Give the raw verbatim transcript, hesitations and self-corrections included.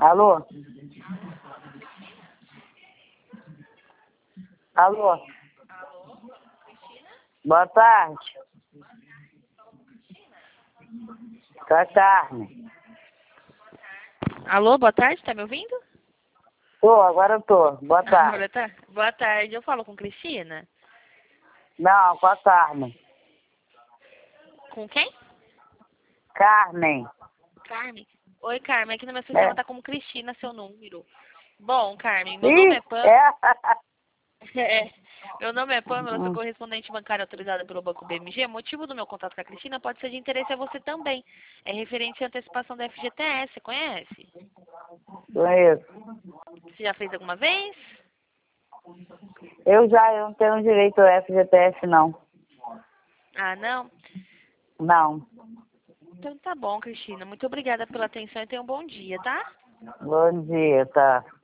Alô? Alô? Boa tarde. Com a Carmen. Alô, boa tarde, tá me ouvindo? Tô, agora eu tô. Boa tarde. Agora tá. Boa tarde, eu falo com Cristina? Não, com a Carmen. Com quem? Carmen. Carmen. Oi, Carmen, aqui no meu sistema É. tá como Cristina seu número. Bom, Carmen, meu nome Ih, é Pam. é? É. Meu nome é Pamela, eu sou Hum. correspondente bancária autorizada pelo Banco B M G. O motivo do meu contato com a Cristina pode ser de interesse a você também. É referente à antecipação da F G T S, conhece? Conheço. Você já fez alguma vez? Eu já eu não tenho direito ao F G T S, não. Ah, não? Não. Então tá bom, Cristina. Muito obrigada pela atenção e tenha um bom dia, tá? Bom dia, tá.